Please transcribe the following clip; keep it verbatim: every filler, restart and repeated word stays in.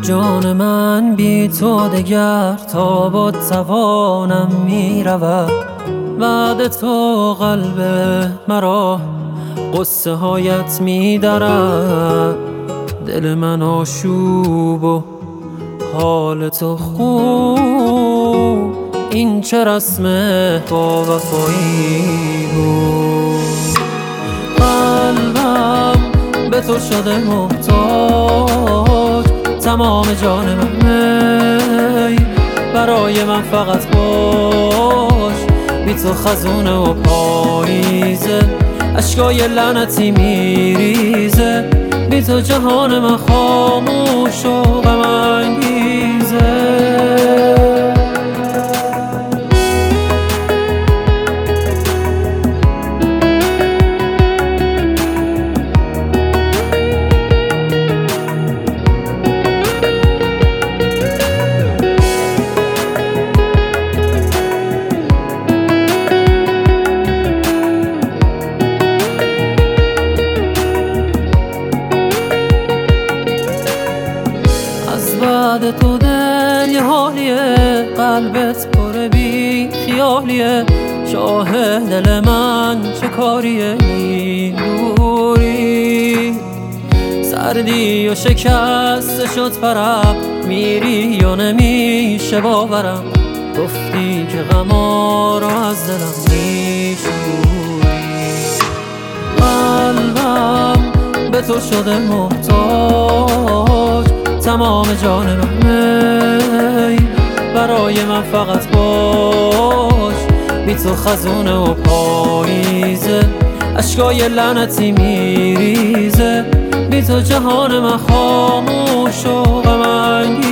جان من بی تو دگر تا با توانم می رود. بعد تو قلب مرا قصه هایت می درد. دل من آشوب و حال تو خوب، این چه رسم با وفایی بود. قلبم به تو شده محتاج، تمام جان من ای برای من فقط باش. بی تو خزونه و پاییزه، اشکای لعنتی میریزه. بی تو جهان من خاموش و غم انگیزه. بعد تو دل یه حالیه، قلبت پر بی خیالیه. شاه دل من چه کاریه این دوری؟ سردی و شکسته شد پرم، میری یا نمیشه باورم. گفتی که غما رو از دلم میشوری. قلبم به تو شده محتاج، تمام جان من ای برای من فقط باش. بی تو خزونه و پاییزه، اشکای لعنتی میریزه. بی تو جهان من خاموش و غم انگیزه.